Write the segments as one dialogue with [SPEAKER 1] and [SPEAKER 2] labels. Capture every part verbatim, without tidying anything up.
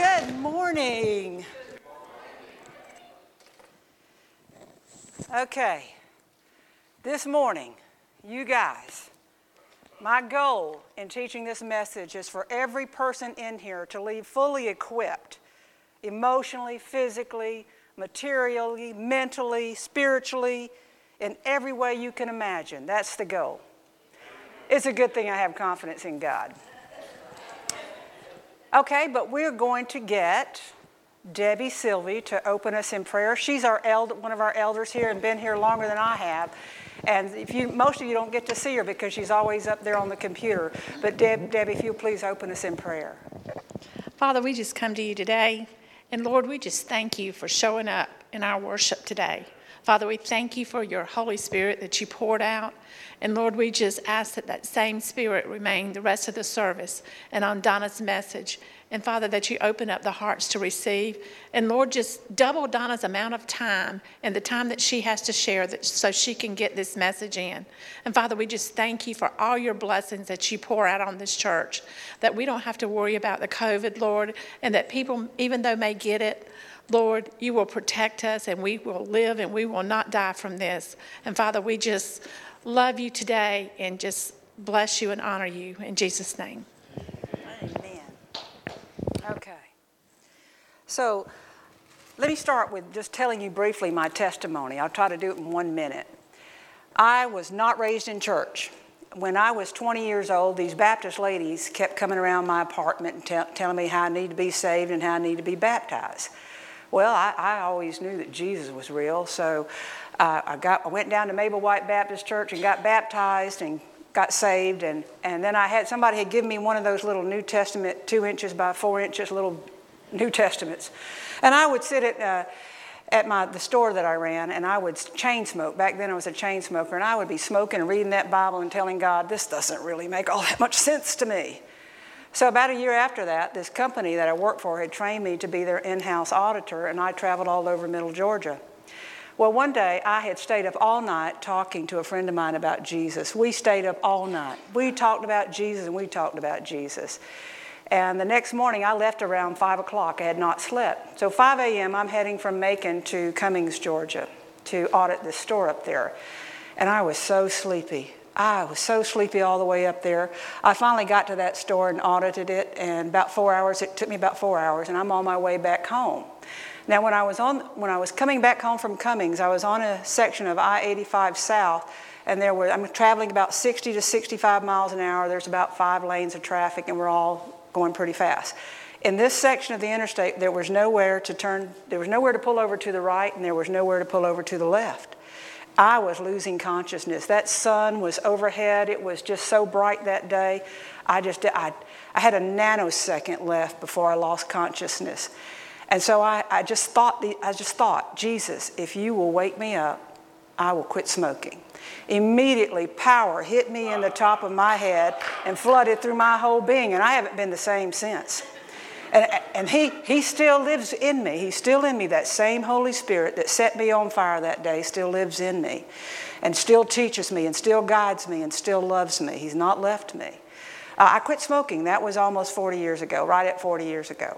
[SPEAKER 1] Good morning. Okay, this morning, you guys, my goal in teaching this message is for every person in here to leave fully equipped, emotionally, physically, materially, mentally, spiritually, in every way you can imagine. That's the goal. It's a good thing I have confidence in God. Okay, but we're going to get Debbie Sylvie to open us in prayer. She's our elder, one of our elders here and been here longer than I have. And if you, most of you don't get to see her because she's always up there on the computer. But Deb, Debbie, if you'll please open us in prayer.
[SPEAKER 2] Father, we just come to you today. And Lord, we just thank you for showing up in our worship today. Father, we thank you for your Holy Spirit that you poured out. And Lord, we just ask that that same Spirit remain the rest of the service and on Donna's message. And Father, that you open up the hearts to receive. And Lord, just double Donna's amount of time and the time that she has to share that, so she can get this message in. And Father, we just thank you for all your blessings that you pour out on this church, that we don't have to worry about the COVID, Lord, and that people, even though may get it, Lord, you will protect us and we will live and we will not die from this. And Father, we just love you today and just bless you and honor you in Jesus' name.
[SPEAKER 1] Amen. Okay. So let me start with just telling you briefly my testimony. I'll try to do it in one minute. I was not raised in church. When I was twenty years old, these Baptist ladies kept coming around my apartment and tell, telling me how I need to be saved and how I need to be baptized. Well, I, I always knew that Jesus was real, so uh, I got I went down to Mabel White Baptist Church and got baptized and got saved, and, and then I had somebody had given me one of those little New Testament, two inches by four inches little New Testaments, and I would sit at uh, at my the store that I ran, and I would chain smoke. Back then I was a chain smoker, and I would be smoking and reading that Bible and telling God, this doesn't really make all that much sense to me. So about a year after that, this company that I worked for had trained me to be their in-house auditor, and I traveled all over Middle Georgia. Well, one day I had stayed up all night talking to a friend of mine about Jesus. We stayed up all night. We talked about Jesus and we talked about Jesus. And the next morning I left around five o'clock. I had not slept. So five a.m. I'm heading from Macon to Cummings, Georgia to audit this store up there. And I was so sleepy. I was so sleepy all the way up there. I finally got to that store and audited it, and about four hours, it took me about four hours, and I'm on my way back home. Now, when I was on, when I was coming back home from Cummings, I was on a section of I eighty-five South, and there were, I'm traveling about sixty to sixty-five miles an hour. There's about five lanes of traffic, and we're all going pretty fast. In this section of the interstate, there was nowhere to turn, there was nowhere to pull over to the right, and there was nowhere to pull over to the left. I was losing consciousness. That sun was overhead. It was just so bright that day. I just, I, I had a nanosecond left before I lost consciousness. And so I, I just thought, the, I just thought, Jesus, if you will wake me up, I will quit smoking. Immediately, power hit me in the top of my head and flooded through my whole being, and I haven't been the same since. And, and he, he still lives in me. He's still in me. That same Holy Spirit that set me on fire that day still lives in me and still teaches me and still guides me and still loves me. He's not left me. Uh, I quit smoking. That was almost forty years ago, right at forty years ago.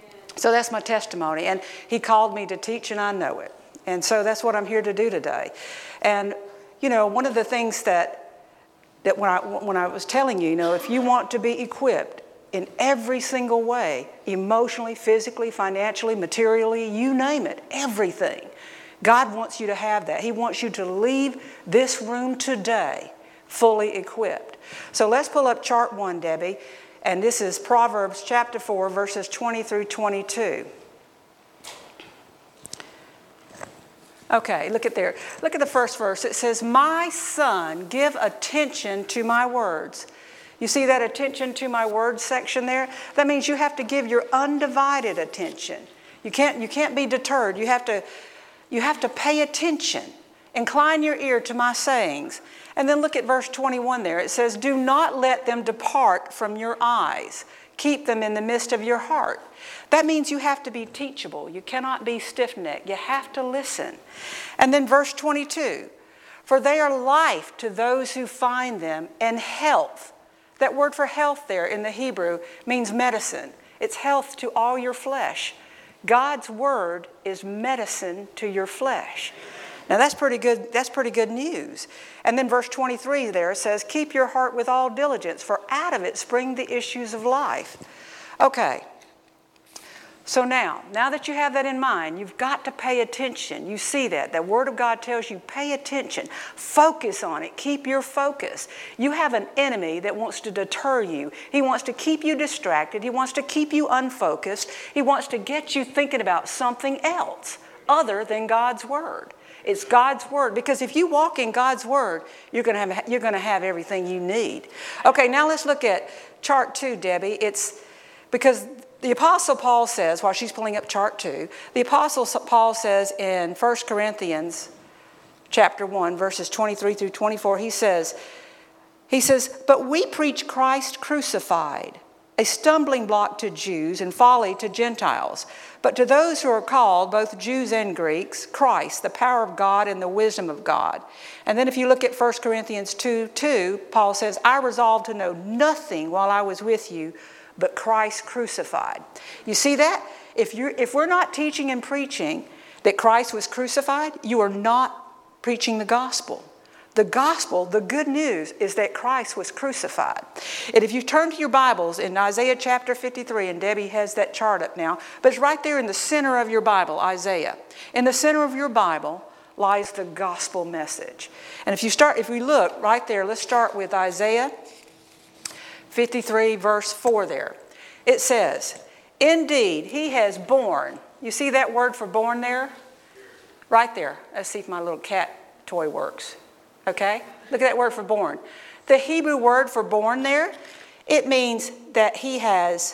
[SPEAKER 1] So that's my testimony. And he called me to teach, and I know it. And so that's what I'm here to do today. And, you know, one of the things that, that when I, when I was telling you, you know, if you want to be equipped, in every single way, emotionally, physically, financially, materially, you name it, everything. God wants you to have that. He wants you to leave this room today fully equipped. So let's pull up chart one, Debbie, and this is Proverbs chapter four, verses twenty through twenty-two. Okay, look at there. Look at the first verse. It says, "My son, give attention to my words." You see that attention to my words section there? That means you have to give your undivided attention. You can't, you can't be deterred. You have to, you have to pay attention. Incline your ear to my sayings. And then look at verse twenty-one there. It says, "Do not let them depart from your eyes. Keep them in the midst of your heart." That means you have to be teachable. You cannot be stiff-necked. You have to listen. And then verse twenty-two, "For they are life to those who find them, and health." That word for health there in the Hebrew means medicine. It's health to all your flesh. God's word is medicine to your flesh. Now that's pretty good, that's pretty good news. And then verse twenty-three there says, keep your heart with all diligence, for out of it spring the issues of life. Okay. So now, now that you have that in mind, you've got to pay attention. You see that. The Word of God tells you, pay attention. Focus on it. Keep your focus. You have an enemy that wants to deter you. He wants to keep you distracted. He wants to keep you unfocused. He wants to get you thinking about something else other than God's Word. It's God's Word. Because if you walk in God's Word, you're going to have, you're going to have everything you need. Okay, now let's look at chart two, Debbie. It's because the Apostle Paul says, while she's pulling up chart two, the Apostle Paul says in First Corinthians chapter one, verses twenty-three through twenty-four, he says, he says, but we preach Christ crucified, a stumbling block to Jews and folly to Gentiles. But to those who are called, both Jews and Greeks, Christ, the power of God and the wisdom of God. And then if you look at First Corinthians two two, Paul says, I resolved to know nothing while I was with you but Christ crucified. You see that? If you're, if we're not teaching and preaching that Christ was crucified, you are not preaching the gospel. The gospel, the good news, is that Christ was crucified. And if you turn to your Bibles in Isaiah chapter fifty-three, and Debbie has that chart up now, but it's right there in the center of your Bible, Isaiah. In the center of your Bible lies the gospel message. And if you start, if we look right there, let's start with Isaiah fifty-three, verse four there. It says, indeed, he has borne. You see that word for born there? Right there. Let's see if my little cat toy works. Okay? Look at that word for born. The Hebrew word for born there, it means that he has,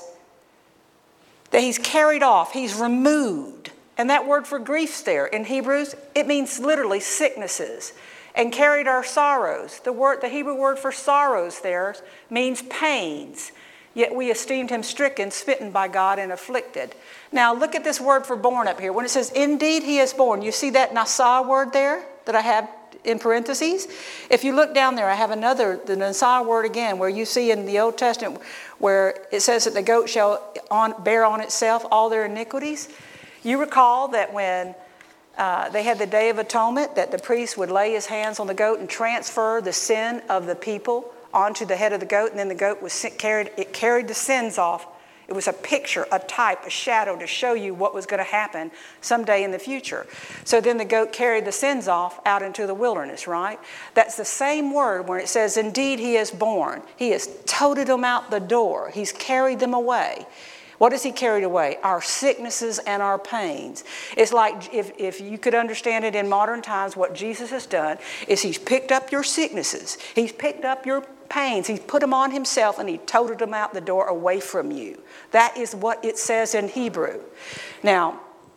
[SPEAKER 1] that he's carried off, he's removed. And that word for griefs there in Hebrews, it means literally sicknesses. And carried our sorrows. The word, the Hebrew word for sorrows there means pains. Yet we esteemed him stricken, smitten by God, and afflicted. Now look at this word for born up here. When it says, indeed he is born, you see that nasa word there that I have in parentheses? If you look down there, I have another, the nasa word again, where you see in the Old Testament where it says that the goat shall on, bear on itself all their iniquities. You recall that when Uh, they had the Day of Atonement, that the priest would lay his hands on the goat and transfer the sin of the people onto the head of the goat, and then the goat was carried, it carried the sins off. It was a picture, a type, a shadow to show you what was going to happen someday in the future. So then the goat carried the sins off out into the wilderness, right? That's the same word when it says, indeed he is born. He has toted them out the door. He's carried them away. What has he carried away? Our sicknesses and our pains. It's like if, if you could understand it in modern times, what Jesus has done is he's picked up your sicknesses. He's picked up your pains. He's put them on himself and he toted them out the door away from you. That is what it says in Hebrew. Now,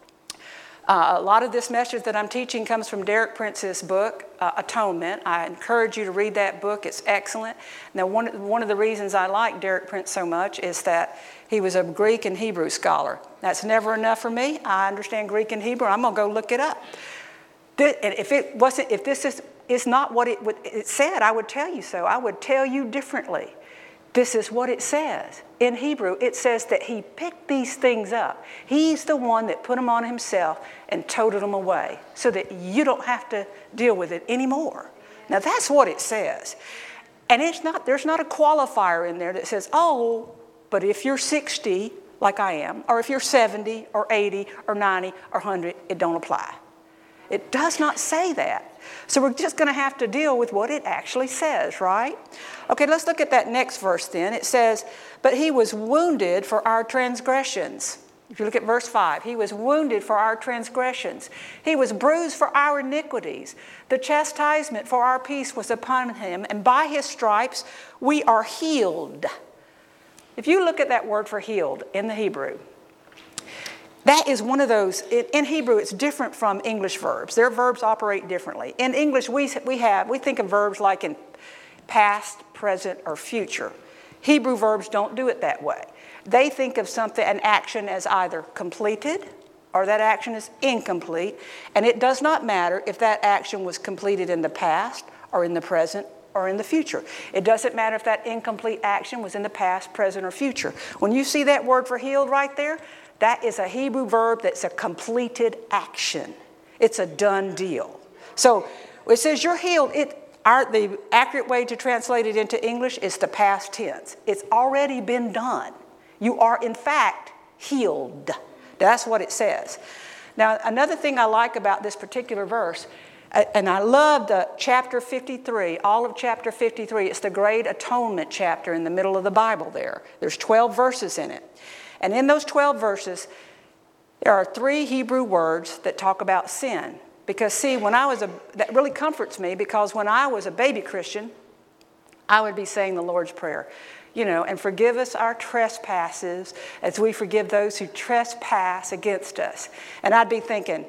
[SPEAKER 1] Uh, a lot of this message that I'm teaching comes from Derek Prince's book, uh, Atonement. I encourage you to read that book. It's excellent. Now, one, one of the reasons I like Derek Prince so much is that he was a Greek and Hebrew scholar. That's never enough for me. I understand Greek and Hebrew. I'm going to go look it up. This, and if it wasn't, if this is, is not what it, what it said, I would tell you so. I would tell you differently. This is what it says. In Hebrew, it says that he picked these things up. He's the one that put them on himself and toted them away so that you don't have to deal with it anymore. Now, that's what it says. And it's not, there's not a qualifier in there that says, oh, but if you're sixty, like I am, or if you're seventy or eighty or ninety or one hundred, it don't apply. It does not say that. So we're just going to have to deal with what it actually says, right? Okay, let's look at that next verse then. It says, but he was wounded for our transgressions. If you look at verse five, he was wounded for our transgressions. He was bruised for our iniquities. The chastisement for our peace was upon him, and by his stripes we are healed. If you look at that word for healed in the Hebrew, that is one of those, in Hebrew it's different from English verbs. Their verbs operate differently. In English we, we have, we think of verbs like in past, present, or future. Hebrew verbs don't do it that way. They think of something, an action as either completed or that action is incomplete. And it does not matter if that action was completed in the past or in the present or in the future. It doesn't matter if that incomplete action was in the past, present, or future. When you see that word for healed right there, that is a Hebrew verb that's a completed action. It's a done deal. So it says you're healed. It, our, the accurate way to translate it into English is the past tense. It's already been done. You are, in fact, healed. That's what it says. Now, another thing I like about this particular verse, and I love the chapter fifty-three, all of chapter fifty-three. It's the Great Atonement chapter in the middle of the Bible there. There's twelve verses in it. And in those twelve verses, there are three Hebrew words that talk about sin. Because, see, when I was a, that really comforts me, because when I was a baby Christian, I would be saying the Lord's Prayer. You know, and forgive us our trespasses as we forgive those who trespass against us. And I'd be thinking,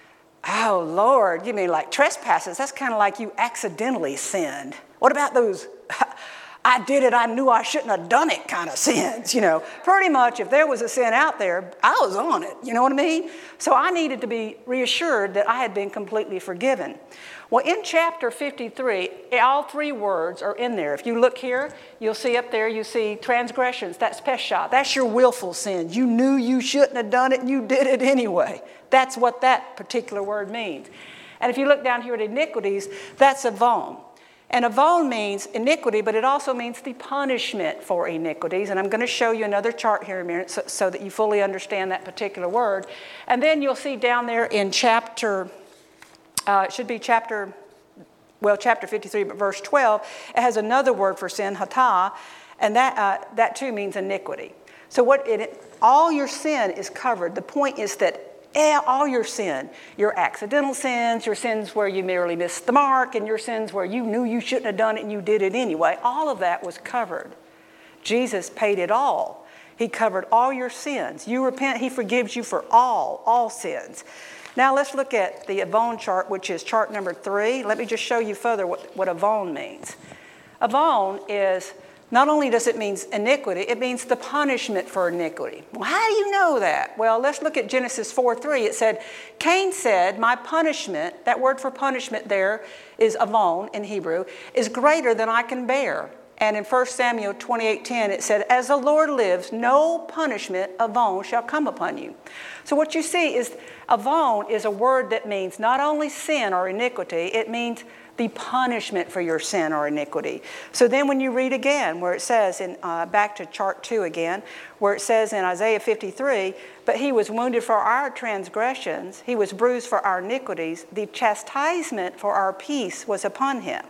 [SPEAKER 1] oh, Lord, you mean like trespasses? That's kind of like you accidentally sinned. What about those, I did it, I knew I shouldn't have done it kind of sins? You know, pretty much if there was a sin out there, I was on it. You know what I mean? So I needed to be reassured that I had been completely forgiven. Well, in chapter fifty-three, all three words are in there. If you look here, you'll see up there, you see transgressions. That's pesha. That's your willful sin. You knew you shouldn't have done it, and you did it anyway. That's what that particular word means. And if you look down here at iniquities, that's avon. And avon means iniquity, but it also means the punishment for iniquities. And I'm going to show you another chart here in a minute so, so that you fully understand that particular word. And then you'll see down there in chapter... Uh, it should be chapter, well, chapter fifty-three, but verse twelve. It has another word for sin, hatah, and that uh, that too means iniquity. So what it, all your sin is covered. The point is that eh, all your sin, your accidental sins, your sins where you merely missed the mark, and your sins where you knew you shouldn't have done it and you did it anyway, all of that was covered. Jesus paid it all. He covered all your sins. You repent, he forgives you for all, all sins. Now let's look at the avon chart, which is chart number three. Let me just show you further what, what avon means. Avon is, not only does it mean iniquity, it means the punishment for iniquity. Well, how do you know that? Well, let's look at Genesis four three. It said, Cain said, my punishment, that word for punishment there is avon in Hebrew, is greater than I can bear. And in First Samuel twenty-eight ten, it said, as the Lord lives, no punishment, avon, shall come upon you. So what you see is, avon is a word that means not only sin or iniquity, it means the punishment for your sin or iniquity. So then when you read again, where it says, in uh, back to chart two again, where it says in Isaiah fifty-three, but he was wounded for our transgressions, he was bruised for our iniquities, the chastisement for our peace was upon him.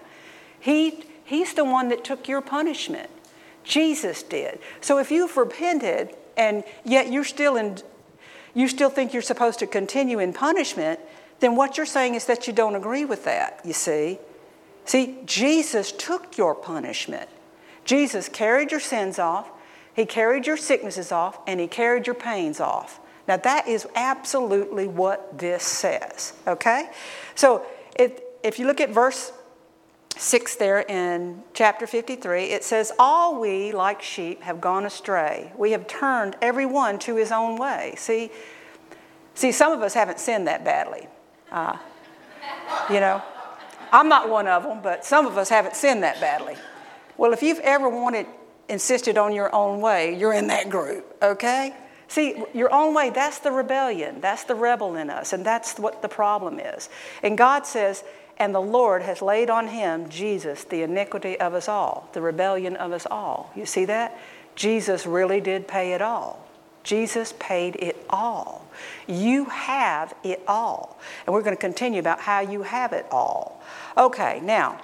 [SPEAKER 1] He He's the one that took your punishment. Jesus did. So if you've repented and yet you're still in, you still think you're supposed to continue in punishment, then what you're saying is that you don't agree with that, you see. See, Jesus took your punishment. Jesus carried your sins off, he carried your sicknesses off, and he carried your pains off. Now that is absolutely what this says, okay? So if, if you look at verse six there in chapter fifty-three, it says, all we like sheep have gone astray. We have turned every one to his own way. See, see, some of us haven't sinned that badly. Uh, you know, I'm not one of them, but some of us haven't sinned that badly. Well, if you've ever wanted, insisted on your own way, you're in that group, okay? See, your own way, that's the rebellion. That's the rebel in us, and that's what the problem is. And God says, and the Lord has laid on him, Jesus, the iniquity of us all, the rebellion of us all. You see that? Jesus really did pay it all. Jesus paid it all. You have it all. And we're going to continue about how you have it all. Okay, now,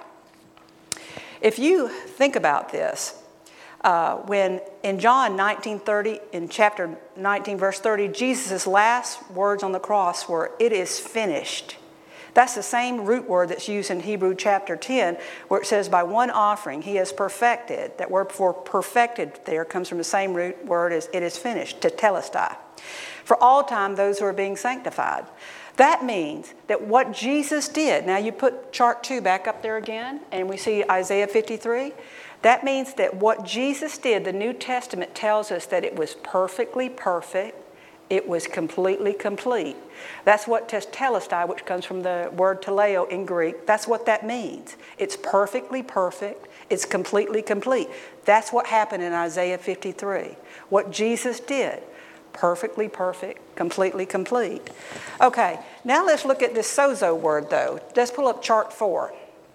[SPEAKER 1] if you think about this, uh, when in John nineteen thirty, in chapter nineteen, verse thirty, Jesus' last words on the cross were, it is finished. That's the same root word that's used in Hebrew chapter ten, where it says, by one offering he has perfected. That word for perfected there comes from the same root word as it is finished, tetelestai. For all time, those who are being sanctified. That means that what Jesus did, now you put chart two back up there again, and we see Isaiah fifty-three. That means that what Jesus did, the New Testament tells us that it was perfectly perfect, It was completely complete. That's what tetelestai, which comes from the word teleo in Greek, that's what that means. It's perfectly perfect. It's completely complete. That's what happened in Isaiah fifty-three. What Jesus did. Perfectly perfect, completely complete. Okay, now let's look at this sozo word, though. Let's pull up chart four.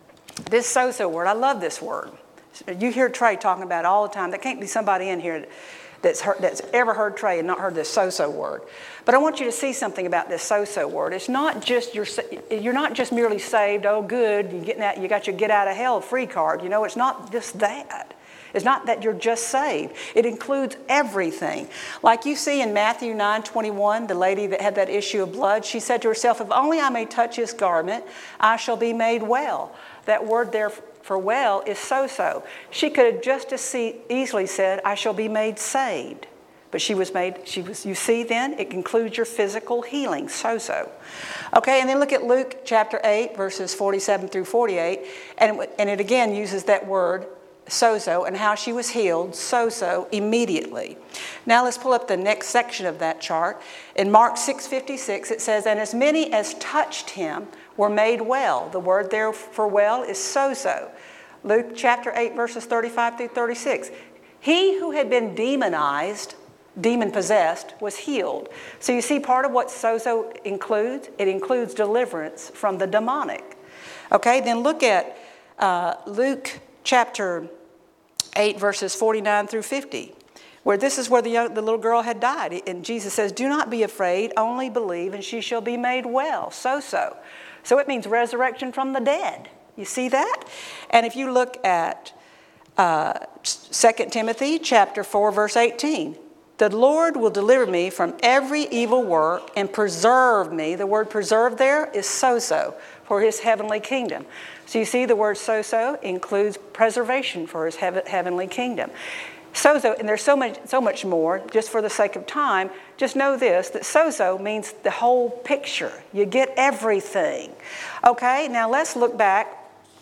[SPEAKER 1] This sozo word, I love this word. You hear Trey talking about it all the time. There can't be somebody in here that's, heard, that's ever heard Trey and not heard this sozo word. But I want you to see something about this sozo word. It's not just you're, you're not just merely saved. Oh, good, you getting out, you got your get out of hell free card. You know, it's not just that. It's not that you're just saved. It includes everything. Like you see in Matthew nine twenty-one, the lady that had that issue of blood, she said to herself, if only I may touch his garment, I shall be made well. That word there for well is sozo. She could have just as easily said, I shall be made saved. But she was made, she was, you see then, it includes your physical healing, sozo. Okay, and then look at Luke chapter eight, verses forty-seven through forty-eight, and, and it again uses that word, sozo, and how she was healed, sozo, immediately. Now let's pull up the next section of that chart. In Mark six fifty-six, it says, and as many as touched him were made well. The word there for well is sozo. Luke chapter eight, verses thirty-five through thirty-six. He who had been demonized, demon-possessed, was healed. So you see part of what sozo includes? It includes deliverance from the demonic. Okay, then look at uh, Luke chapter eight, verses forty-nine through fifty, where this is where the, young, the little girl had died. And Jesus says, do not be afraid, only believe, and she shall be made well. So-so. So it means resurrection from the dead. You see that? And if you look at uh, Second Timothy chapter four, verse eighteen, the Lord will deliver me from every evil work and preserve me. The word preserve there is sozo, for his heavenly kingdom. So you see the word sozo includes preservation for his heav- heavenly kingdom. Sozo, and there's so much, so much more, just for the sake of time, just know this, that sozo means the whole picture. You get everything. Okay, now let's look back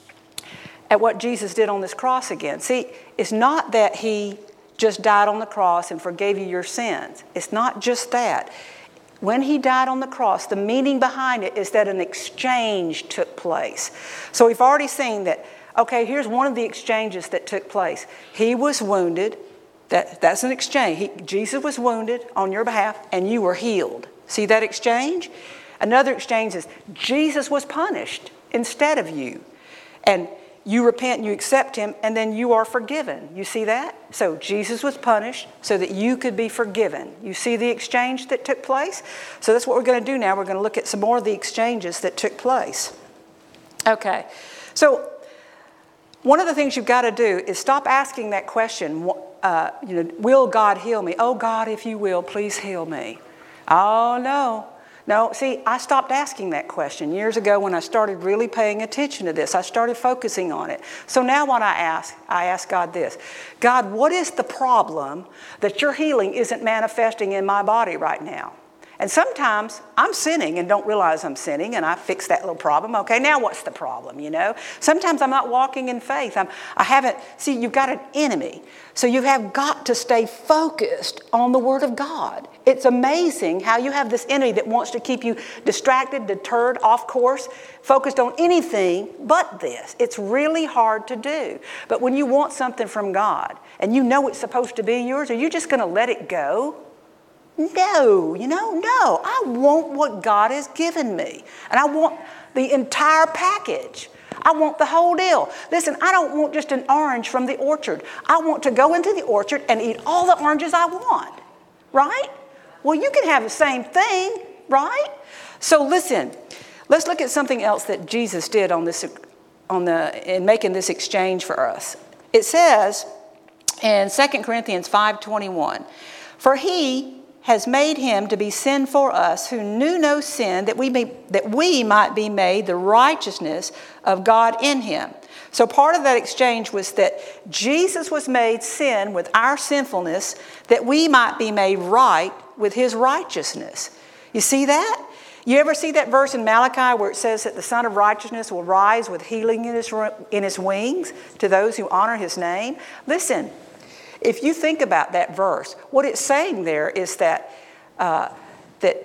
[SPEAKER 1] at what Jesus did on this cross again. See, it's not that he just died on the cross and forgave you your sins. It's not just that. When he died on the cross, the meaning behind it is that an exchange took place. So we've already seen that, okay, here's one of the exchanges that took place. He was wounded. That, that's an exchange. He, Jesus was wounded on your behalf, and you were healed. See that exchange? Another exchange is Jesus was punished instead of you. And you repent, you accept him, and then you are forgiven. You see that? So Jesus was punished so that you could be forgiven. You see the exchange that took place? So that's what we're going to do now. We're going to look at some more of the exchanges that took place. Okay. So one of the things you've got to do is stop asking that question, uh, you know, will God heal me? Oh, God, if you will, please heal me. Oh, no. No, see, I stopped asking that question years ago when I started really paying attention to this. I started focusing on it. So now what I ask, I ask God this. God, what is the problem that your healing isn't manifesting in my body right now? And sometimes I'm sinning and don't realize I'm sinning, and I fix that little problem. Okay, now what's the problem, you know? Sometimes I'm not walking in faith. I'm, I haven't, see, you've got an enemy. So you have got to stay focused on the Word of God. It's amazing how you have this enemy that wants to keep you distracted, deterred, off course, focused on anything but this. It's really hard to do. But when you want something from God and you know it's supposed to be yours, are you just going to let it go? No, you know, no. I want what God has given me. And I want the entire package. I want the whole deal. Listen, I don't want just an orange from the orchard. I want to go into the orchard and eat all the oranges I want. Right? Well, you can have the same thing, right? So listen, let's look at something else that Jesus did on this, on the, in making this exchange for us. It says in Second Corinthians five twenty-one, for he has made him to be sin for us who knew no sin, that we may, that we might be made the righteousness of God in him. So part of that exchange was that Jesus was made sin with our sinfulness, that we might be made right with his righteousness. You see that? You ever see that verse in Malachi where it says that the Son of Righteousness will rise with healing in his, in his wings to those who honor his name? Listen. If you think about that verse, what it's saying there is that uh, that,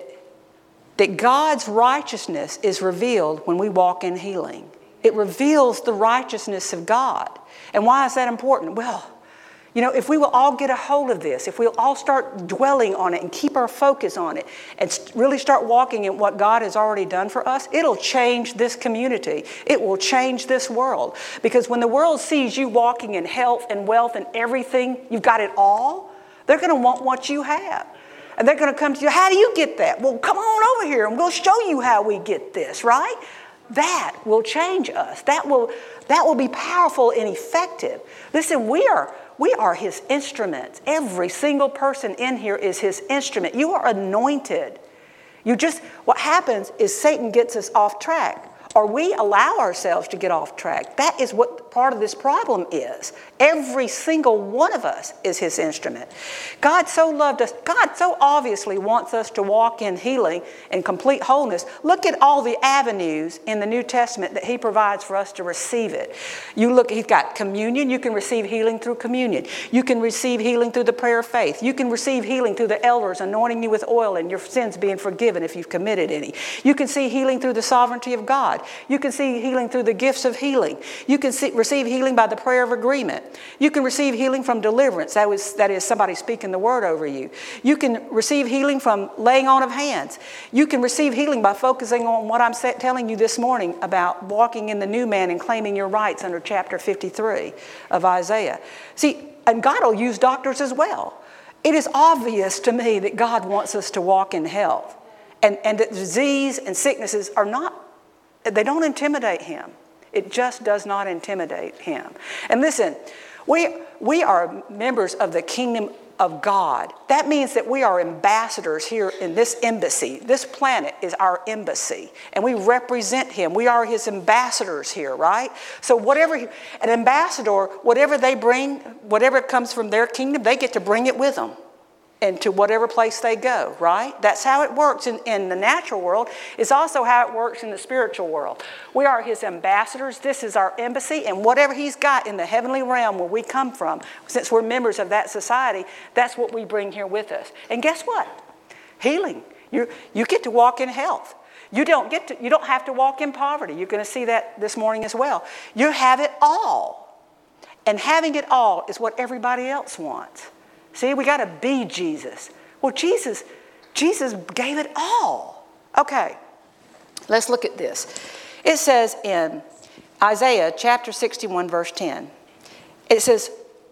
[SPEAKER 1] that God's righteousness is revealed when we walk in healing. It reveals the righteousness of God. And why is that important? Well, you know, if we will all get a hold of this, if we'll all start dwelling on it and keep our focus on it and really start walking in what God has already done for us, it'll change this community. It will change this world. Because when the world sees you walking in health and wealth and everything, you've got it all, they're going to want what you have. And they're going to come to you, how do you get that? Well, come on over here and we'll show you how we get this, right? That will change us. That will, that will be powerful and effective. Listen, we are... We are his instruments. Every single person in here is his instrument. You are anointed. You just, what happens is Satan gets us off track, or we allow ourselves to get off track. That is what part of this problem is. Every single one of us is his instrument. God so loved us. God so obviously wants us to walk in healing and complete wholeness. Look at all the avenues in the New Testament that he provides for us to receive it. You look, he's got communion. You can receive healing through communion. You can receive healing through the prayer of faith. You can receive healing through the elders anointing you with oil and your sins being forgiven if you've committed any. You can see healing through the sovereignty of God. You can see healing through the gifts of healing. You can see, receive healing by the prayer of agreement. You can receive healing from deliverance. That, was, that is somebody speaking the word over you. You can receive healing from laying on of hands. You can receive healing by focusing on what I'm telling you this morning about walking in the new man and claiming your rights under chapter fifty-three of Isaiah. See, and God will use doctors as well. It is obvious to me that God wants us to walk in health, and, and that disease and sicknesses are not, they don't intimidate him. It just does not intimidate him. And listen, we, we are members of the kingdom of God. That means that we are ambassadors here in this embassy. This planet is our embassy, and we represent him. We are his ambassadors here, right? So whatever, an ambassador, whatever they bring, whatever comes from their kingdom, they get to bring it with them into whatever place they go, right? That's how it works in, in the natural world. It's also how it works in the spiritual world. We are his ambassadors. This is our embassy, and whatever he's got in the heavenly realm where we come from, since we're members of that society, that's what we bring here with us. And guess what? Healing. You, you get to walk in health. You don't get to, you don't have to walk in poverty. You're going to see that this morning as well. You have it all. And having it all is what everybody else wants. See, we got to be Jesus. Well, Jesus, Jesus gave it all. Okay, let's look at this. It says in Isaiah chapter sixty-one, verse ten, it says,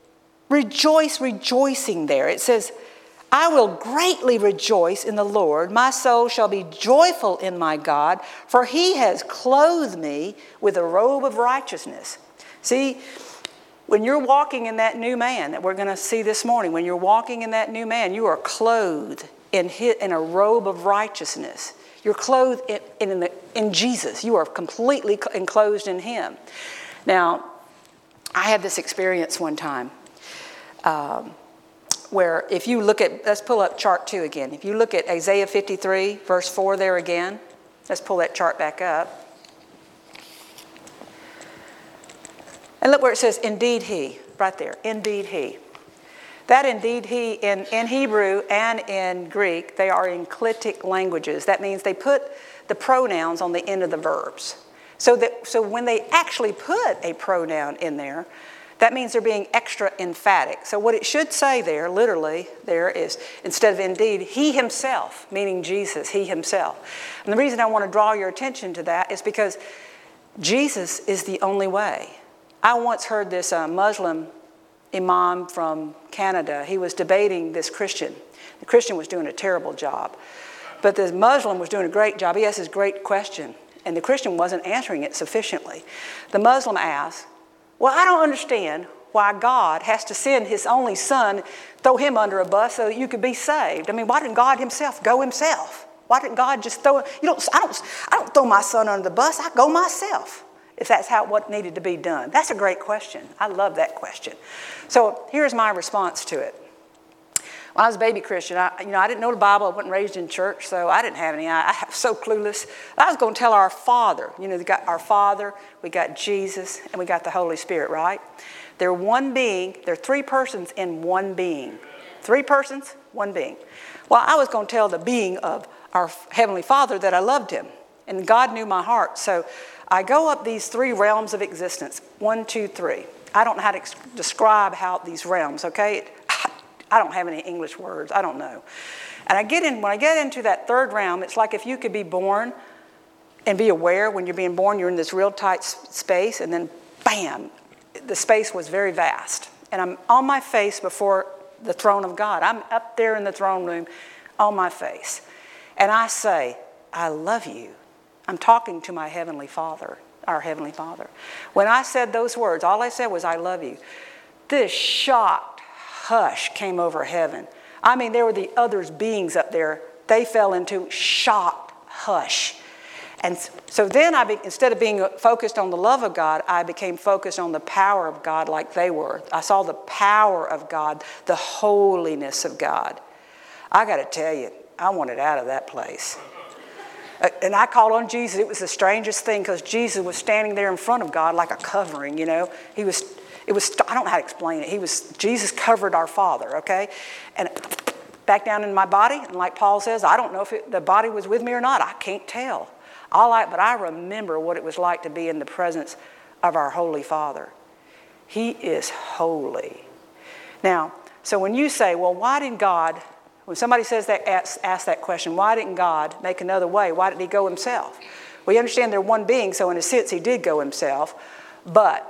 [SPEAKER 1] rejoice, rejoicing there. It says, I will greatly rejoice in the Lord. My soul shall be joyful in my God, for he has clothed me with a robe of righteousness. See, when you're walking in that new man that we're going to see this morning, when you're walking in that new man, you are clothed in, his, in a robe of righteousness. You're clothed in, in, the, in Jesus. You are completely enclosed in him. Now, I had this experience one time um, where if you look at, let's pull up chart two again. If you look at Isaiah fifty-three, verse four there again, let's pull that chart back up. And look where it says, indeed he, right there, indeed he. That indeed he, in, in Hebrew and in Greek, they are enclitic languages. That means they put the pronouns on the end of the verbs. So that so when they actually put a pronoun in there, that means they're being extra emphatic. So what it should say there, literally, there is, instead of indeed, he himself, meaning Jesus, he himself. And the reason I want to draw your attention to that is because Jesus is the only way. I once heard this uh, Muslim imam from Canada. He was debating this Christian. The Christian was doing a terrible job. But the Muslim was doing a great job. He asked this great question, and the Christian wasn't answering it sufficiently. The Muslim asked, well, I don't understand why God has to send his only son, throw him under a bus so that you could be saved. I mean, why didn't God himself go himself? Why didn't God just throw, you don't, I don't, I don't throw my son under the bus, I go myself. If that's how what needed to be done. That's a great question. I love that question. So here's my response to it. When I was a baby Christian, I, you know, I didn't know the Bible. I wasn't raised in church, so I didn't have any. I, I was so clueless. I was going to tell our Father. You know, we got our Father, we got Jesus, and we got the Holy Spirit, right? They're one being. They're three persons in one being. Three persons, one being. Well, I was going to tell the being of our Heavenly Father that I loved him. And God knew my heart. So I go up these three realms of existence. One, two, three. I don't know how to ex- describe how these realms, okay? I don't have any English words. I don't know. And I get in, when I get into that third realm, it's like if you could be born and be aware when you're being born, you're in this real tight s- space, and then bam, the space was very vast. And I'm on my face before the throne of God. I'm up there in the throne room on my face. And I say, I love you. I'm talking to my Heavenly Father, our Heavenly Father. When I said those words, all I said was, I love you. This shocked hush came over heaven. I mean, there were the other beings up there. They fell into shocked hush. And so then, I be, instead of being focused on the love of God, I became focused on the power of God like they were. I saw the power of God, the holiness of God. I got to tell you, I wanted out of that place. And I called on Jesus. It was the strangest thing because Jesus was standing there in front of God like a covering, you know. He was, it was, I don't know how to explain it. He was, Jesus covered our Father, okay? And back down in my body, and like Paul says, I don't know if it, the body was with me or not. I can't tell. All I, but I remember what it was like to be in the presence of our Holy Father. He is holy. Now, so when you say, well, why didn't God, when somebody says that, ask, ask that question, why didn't God make another way? Why didn't he go himself? We understand they're one being, so in a sense he did go himself, but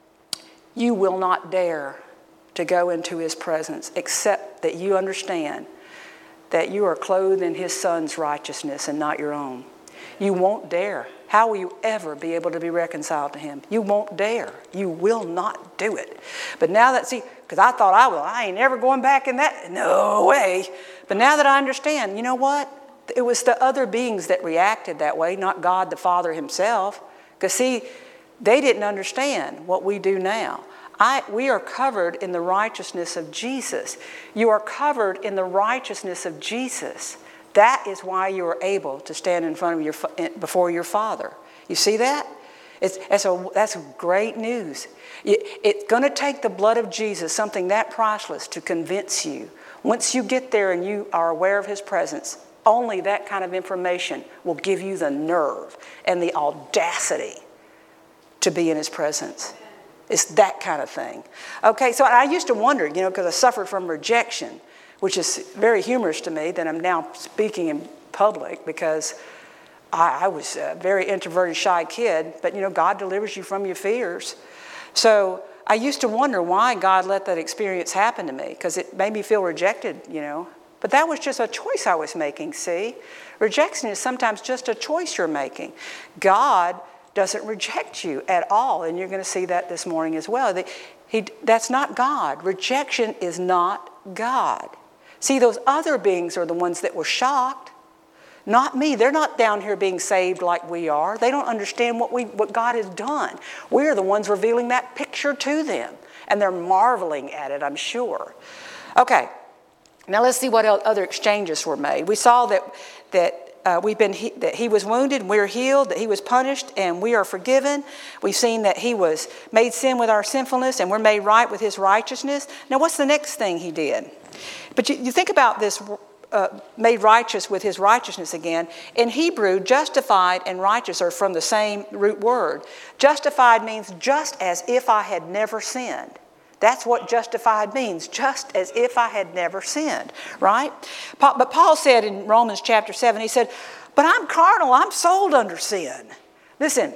[SPEAKER 1] you will not dare to go into his presence except that you understand that you are clothed in his Son's righteousness and not your own. You won't dare. How will you ever be able to be reconciled to him? You won't dare. You will not do it. But now that, see, because I thought I will, I ain't ever going back in that. No way. But now that I understand, you know what? It was the other beings that reacted that way, not God the Father himself. Because see, they didn't understand what we do now. I, we are covered in the righteousness of Jesus. You are covered in the righteousness of Jesus. That is why you are able to stand in front of your before your Father. You see that? It's, it's a, that's great news. It, it's going to take the blood of Jesus, something that priceless, to convince you. Once you get there and you are aware of his presence, only that kind of information will give you the nerve and the audacity to be in his presence. It's that kind of thing. Okay, so I used to wonder, you know, because I suffered from rejection, which is very humorous to me that I'm now speaking in public because I, I was a very introverted, shy kid. But, you know, God delivers you from your fears. So I used to wonder why God let that experience happen to me because it made me feel rejected, you know. But that was just a choice I was making, see? Rejection is sometimes just a choice you're making. God doesn't reject you at all, and you're going to see that this morning as well. He, he, that's not God. Rejection is not God. See, those other beings are the ones that were shocked, not me. They're not down here being saved like we are. They don't understand what we, what God has done. We're the ones revealing that picture to them, and they're marveling at it, I'm sure. Okay, now let's see what other exchanges were made. We saw that that uh, we've been he, that he was wounded, and we're healed. That he was punished, and we are forgiven. We've seen that he was made sin with our sinfulness, and we're made right with his righteousness. Now, what's the next thing he did? But you, you think about this, uh, made righteous with his righteousness again. In Hebrew, justified and righteous are from the same root word. Justified means just as if I had never sinned. That's what justified means, just as if I had never sinned, right? But Paul said in Romans chapter seven, he said, but I'm carnal, I'm sold under sin. Listen,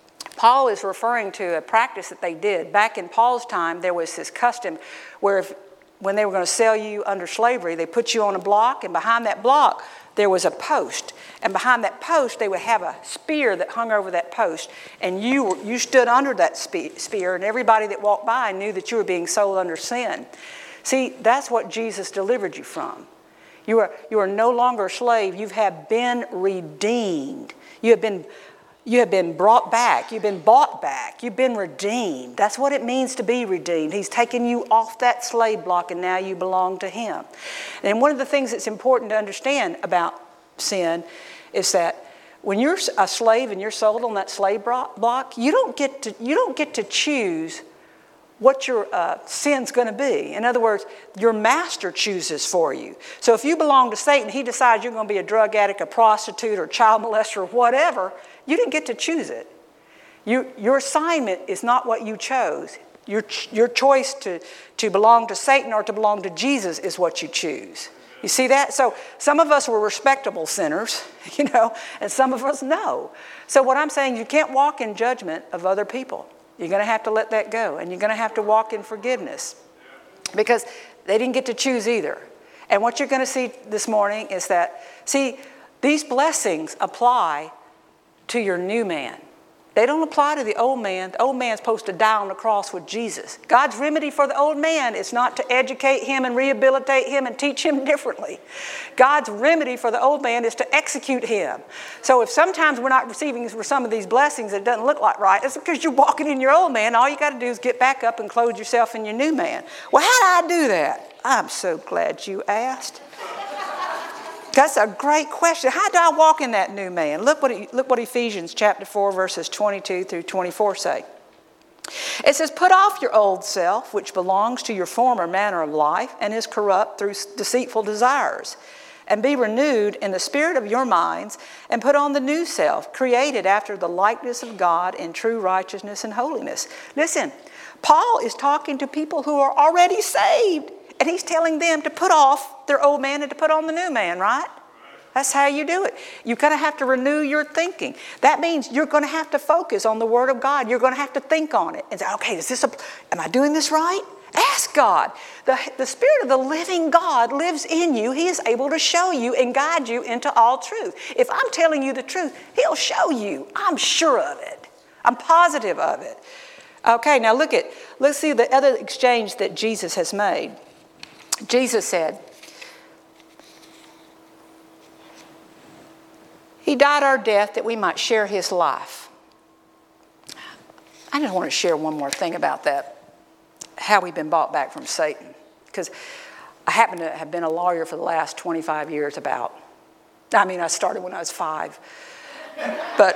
[SPEAKER 1] Paul is referring to a practice that they did. Back in Paul's time, there was this custom where if when they were going to sell you under slavery, they put you on a block, and behind that block, there was a post. And behind that post, they would have a spear that hung over that post. And you were, you stood under that spear, and everybody that walked by knew that you were being sold under sin. See, that's what Jesus delivered you from. You are, you are no longer a slave. You have been redeemed. You have been You have been brought back. You've been bought back. You've been redeemed. That's what it means to be redeemed. He's taken you off that slave block, and now you belong to him. And one of the things that's important to understand about sin is that when you're a slave and you're sold on that slave block, you don't get to, you don't get to choose what your uh, sin's going to be. In other words, your master chooses for you. So if you belong to Satan, he decides you're going to be a drug addict, a prostitute, or child molester, or whatever, you didn't get to choose it. You, your assignment is not what you chose. Your, your choice to, to belong to Satan or to belong to Jesus is what you choose. You see that? So some of us were respectable sinners, you know, and some of us no. So what I'm saying, you can't walk in judgment of other people. You're going to have to let that go, and you're going to have to walk in forgiveness because they didn't get to choose either. And what you're going to see this morning is that, see, these blessings apply to your new man. They don't apply to the old man. The old man's supposed to die on the cross with Jesus. God's remedy for the old man is not to educate him and rehabilitate him and teach him differently. God's remedy for the old man is to execute him. So if sometimes we're not receiving some of these blessings that doesn't look like right, it's because you're walking in your old man. All you got to do is get back up and clothe yourself in your new man. Well, how do I do that? I'm so glad you asked. That's a great question. How do I walk in that new man? Look what, look what Ephesians chapter four, verses twenty-two through twenty-four say. It says, put off your old self, which belongs to your former manner of life and is corrupt through deceitful desires, and be renewed in the spirit of your minds, and put on the new self, created after the likeness of God in true righteousness and holiness. Listen, Paul is talking to people who are already saved. And he's telling them to put off their old man and to put on the new man, right? That's how you do it. You're going to have to renew your thinking. That means you're going to have to focus on the Word of God. You're going to have to think on it and say, okay, is this a, am I doing this right? Ask God. The, the Spirit of the living God lives in you. He is able to show you and guide you into all truth. If I'm telling you the truth, He'll show you. I'm sure of it. I'm positive of it. Okay, now look at, let's see the other exchange that Jesus has made. Jesus said, He died our death that we might share His life. I just want to share one more thing about that, how we've been bought back from Satan. Because I happen to have been a lawyer for the last twenty-five years about. I mean, I started when I was five. But,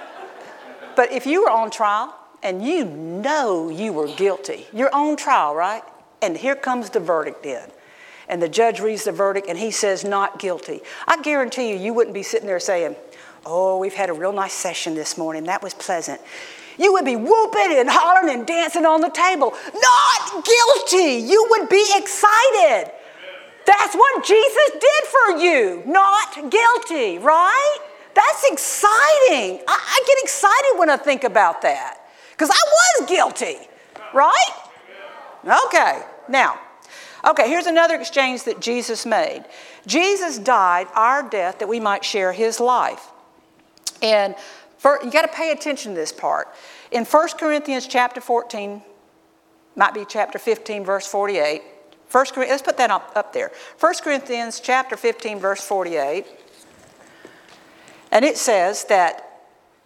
[SPEAKER 1] but if you were on trial and you know you were guilty, you're on trial, right? And here comes the verdict in. And the judge reads the verdict and he says not guilty. I guarantee you, you wouldn't be sitting there saying, oh, we've had a real nice session this morning. That was pleasant. You would be whooping and hollering and dancing on the table. Not guilty. You would be excited. That's what Jesus did for you. Not guilty, right? That's exciting. I, I get excited when I think about that. Because I was guilty, right? Okay, now, okay, here's another exchange that Jesus made. Jesus died our death that we might share His life. And for, you got to pay attention to this part. In First Corinthians chapter fourteen, might be chapter fifteen, verse forty-eight. First, let's put that up, up there. First Corinthians chapter fifteen, verse forty-eight. And it says that,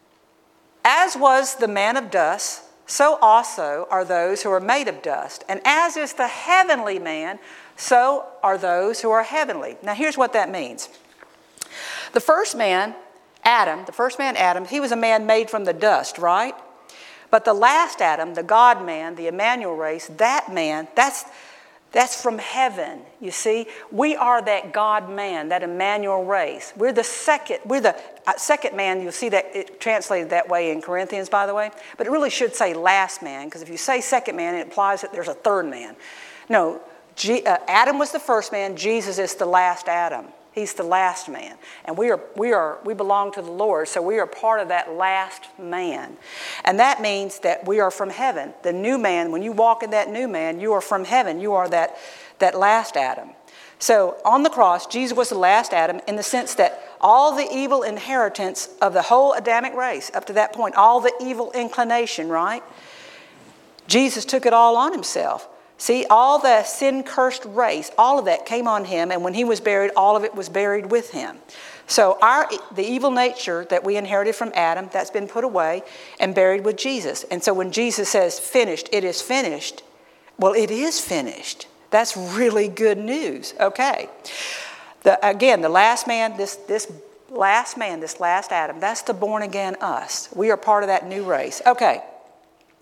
[SPEAKER 1] as was the man of dust, so also are those who are made of dust. And as is the heavenly man, so are those who are heavenly. Now here's what that means. The first man, Adam, the first man, Adam, he was a man made from the dust, right? But the last Adam, the God man, the Emmanuel race, that man, that's, that's from heaven, you see. We are that God man, that Emmanuel race. We're the second, we're the uh, second man. You'll see that it translated that way in Corinthians, by the way. But it really should say last man, because if you say second man, it implies that there's a third man. No, G, uh, Adam was the first man. Jesus is the last Adam. He's the last man. And we are, we are, we belong to the Lord, so we are part of that last man. And that means that we are from heaven. The new man, when you walk in that new man, you are from heaven. You are that, that last Adam. So on the cross, Jesus was the last Adam in the sense that all the evil inheritance of the whole Adamic race, up to that point, all the evil inclination, right? Jesus took it all on Himself. See, all the sin-cursed race, all of that came on Him, and when He was buried, all of it was buried with Him. So our the evil nature that we inherited from Adam, that's been put away and buried with Jesus. And so when Jesus says, finished, it is finished, well, it is finished. That's really good news. Okay. The, again, the last man, this, this last man, this last Adam, that's the born-again us. We are part of that new race. Okay.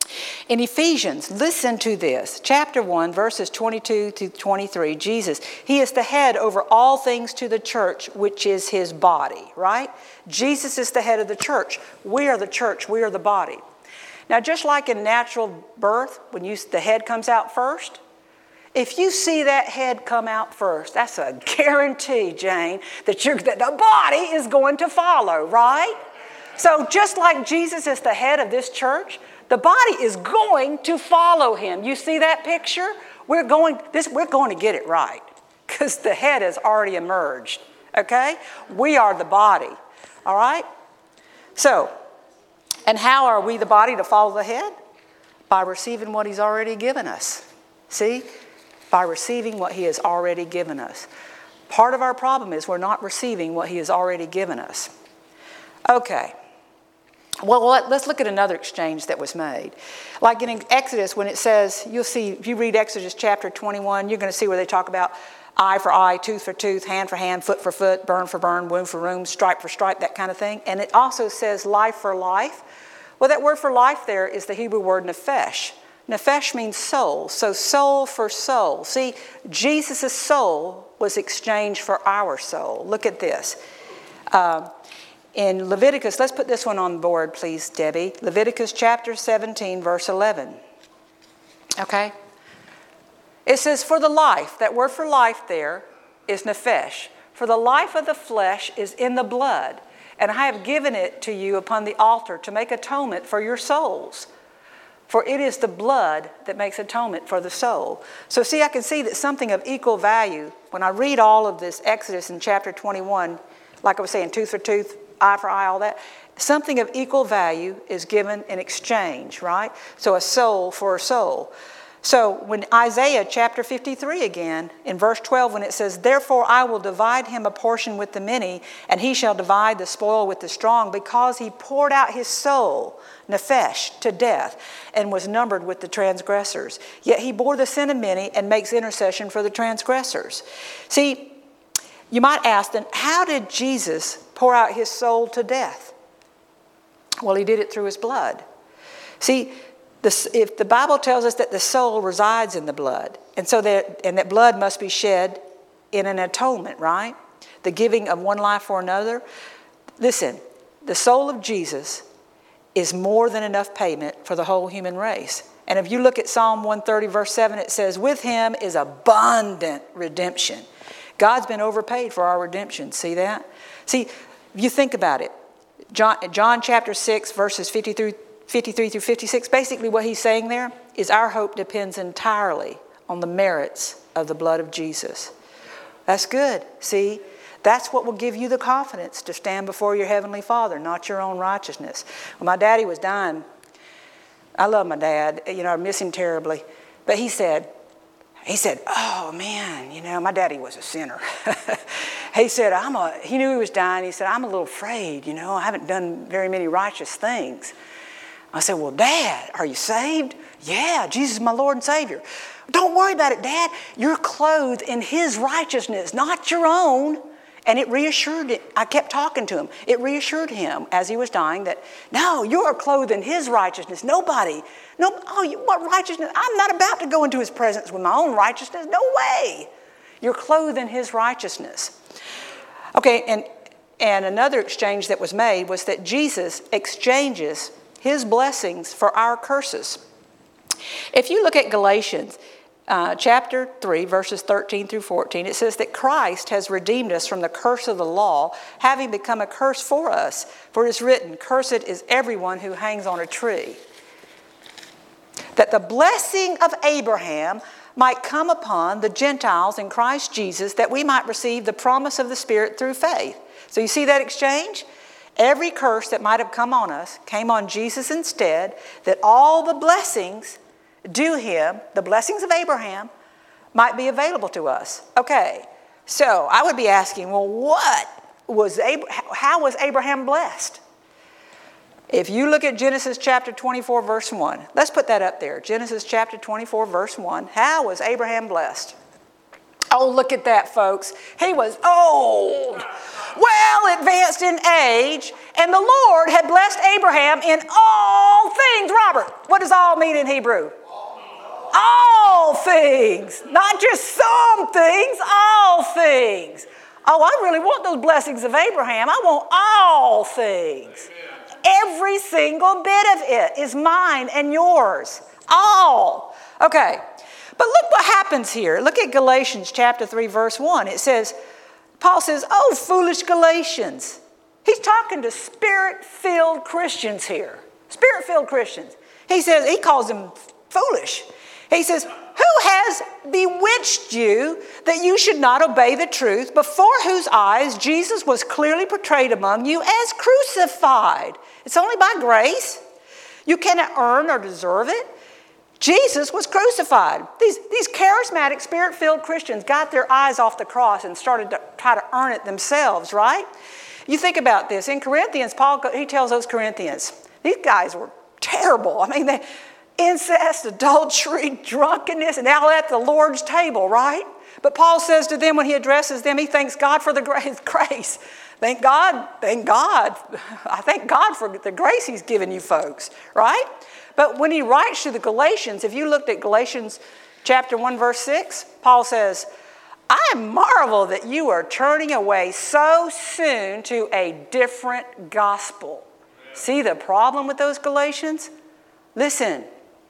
[SPEAKER 1] In Ephesians, listen to this. Chapter one, verses twenty-two to twenty-three, Jesus, he is the head over all things to the church, which is his body, right? Jesus is the head of the church. We are the church. We are the body. Now, just like in natural birth, when you, the head comes out first, if you see that head come out first, that's a guarantee, Jane, that, you're, that the body is going to follow, right? So just like Jesus is the head of this church, the body is going to follow him. You see that picture? We're going, this, we're going to get it right because the head has already emerged, okay? We are the body, all right? So, and how are we the body to follow the head? By receiving what he's already given us. See? By receiving what he has already given us. Part of our problem is we're not receiving what he has already given us. Okay. Well, let's look at another exchange that was made. Like in Exodus, when it says, you'll see, if you read Exodus chapter twenty-one, you're going to see where they talk about eye for eye, tooth for tooth, hand for hand, foot for foot, burn for burn, wound for wound, stripe for stripe, that kind of thing. And it also says life for life. Well, that word for life there is the Hebrew word nephesh. Nephesh means soul, so soul for soul. See, Jesus' soul was exchanged for our soul. Look at this. Uh, In Leviticus, let's put this one on the board, please, Debbie. Leviticus chapter seventeen, verse eleven. Okay? It says, for the life, that word for life there is nephesh. For the life of the flesh is in the blood, and I have given it to you upon the altar to make atonement for your souls. For it is the blood that makes atonement for the soul. So see, I can see that something of equal value, when I read all of this Exodus in chapter twenty-one, like I was saying, tooth for tooth, eye for eye, all that, something of equal value is given in exchange, right? So a soul for a soul. So when Isaiah chapter fifty-three again, in verse twelve, when it says, therefore I will divide him a portion with the many, and he shall divide the spoil with the strong, because he poured out his soul, nephesh, to death, and was numbered with the transgressors. Yet he bore the sin of many and makes intercession for the transgressors. See, you might ask then, how did Jesus pour out his soul to death? Well, he did it through his blood. See, this, if the Bible tells us that the soul resides in the blood, and so that and that blood must be shed in an atonement, right? The giving of one life for another. Listen, the soul of Jesus is more than enough payment for the whole human race. And if you look at Psalm one thirty, verse seven, it says, with him is abundant redemption. God's been overpaid for our redemption. See that? See, if you think about it, John, John chapter six, verses fifty-three through fifty-six, basically what he's saying there is our hope depends entirely on the merits of the blood of Jesus. That's good. See, that's what will give you the confidence to stand before your heavenly Father, not your own righteousness. When my daddy was dying, I love my dad. You know, I miss him terribly. But he said, He said, oh, man, you know, my daddy was a sinner. He said, I'm a, he knew he was dying. He said, I'm a little afraid, you know, I haven't done very many righteous things. I said, well, Dad, are you saved? Yeah, Jesus is my Lord and Savior. Don't worry about it, Dad. You're clothed in his righteousness, not your own. And it reassured it. I kept talking to him. It reassured him as he was dying that, no, you are clothed in his righteousness. Nobody, no, oh, you, what righteousness? I'm not about to go into his presence with my own righteousness. No way. You're clothed in his righteousness. Okay, and, and another exchange that was made was that Jesus exchanges his blessings for our curses. If you look at Galatians, Uh, chapter three, verses thirteen through fourteen, it says that Christ has redeemed us from the curse of the law, having become a curse for us. For it is written, cursed is everyone who hangs on a tree. That the blessing of Abraham might come upon the Gentiles in Christ Jesus, that we might receive the promise of the Spirit through faith. So you see that exchange? Every curse that might have come on us came on Jesus instead, that all the blessings due him, the blessings of Abraham, might be available to us. Okay, so I would be asking, well, what was Ab- how was Abraham blessed? If you look at Genesis chapter twenty-four, verse one, let's put that up there. Genesis chapter twenty-four, verse one. How was Abraham blessed? Oh, look at that, folks. He was old, well advanced in age, And the Lord had blessed Abraham in all things. Robert, what does all mean in Hebrew? All things. Not just some things, all things. Oh, I really want those blessings of Abraham. I want all things. Every single bit of it is mine and yours. All. Okay. But look what happens here. Look at Galatians chapter three, verse one. It says, Paul says, oh, foolish Galatians. He's talking to Spirit-filled Christians here. Spirit-filled Christians. He says, he calls them foolish. He says, who has bewitched you that you should not obey the truth, before whose eyes Jesus was clearly portrayed among you as crucified? It's only by grace. You cannot earn or deserve it. Jesus was crucified. These, these charismatic, Spirit-filled Christians got their eyes off the cross and started to try to earn it themselves, right? You think about this. In Corinthians, Paul, he tells those Corinthians, these guys were terrible. I mean, they, incest, adultery, drunkenness, and all at the Lord's table, right? But Paul says to them when he addresses them, he thanks God for the grace. Thank God, thank God. I thank God for the grace he's given you folks, right? But when he writes to the Galatians, if you looked at Galatians chapter one, verse six, Paul says, I marvel that you are turning away so soon to a different gospel. See the problem with those Galatians? Listen,